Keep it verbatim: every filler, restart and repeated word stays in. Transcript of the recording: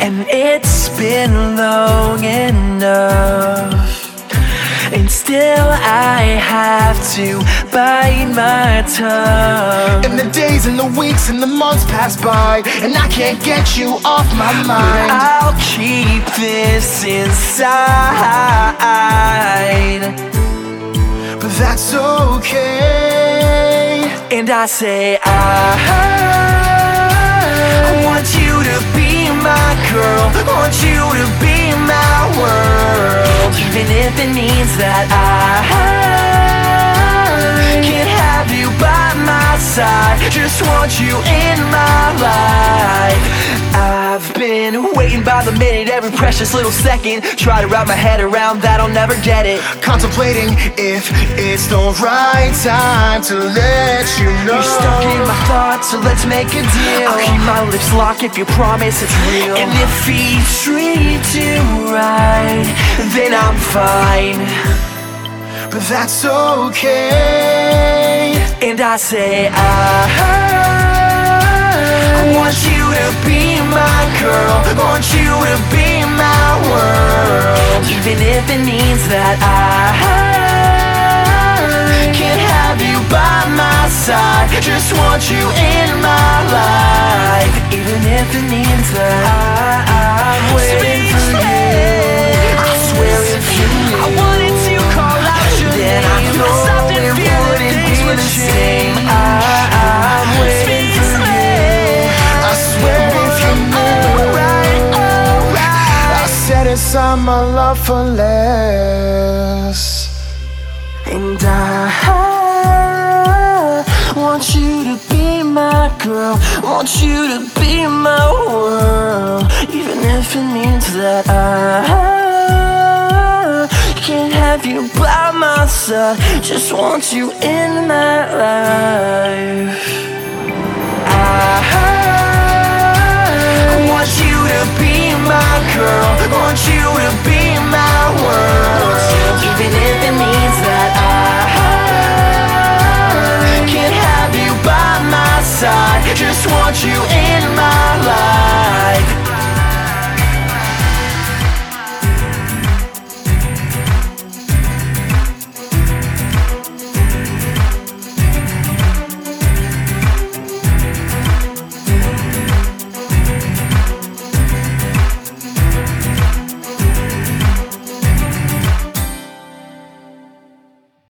And it's been long enough, and still I have to bite my tongue. And the days and the weeks and the months pass by, and I can't get you off my mind. But I'll keep this inside, But that's okay. and I say I want you to be my girl, want you to be my world, even if it means that I can't have you by my side. Just want you in my life. I've been waiting by the minute, every precious little second. Try to wrap my head around that, I'll never get it. Contemplating if it's the right time to let you know. You're stuck in my thoughts, so let's make a deal. I'll keep my lips locked if you promise it's real. And if he treats you right, then I'm fine. But that's okay. And I say I want you to be my girl, want you to be my world, even if it means that I can't have you by my side. Just want you in my life, even if it means that I, I'm waiting for you. I swear if you knew, I wanted to call out your then name, I know it wouldn't be the same. I, I'm waiting for you. I swear if you knew, I set aside my love for less. And I want you to be my girl, want you to be my world, even if it means that I can't have you by my side. Just want you in my life. I want you to be my girl, want you to be my world, even if it means that I can't have you by my side. Just want you in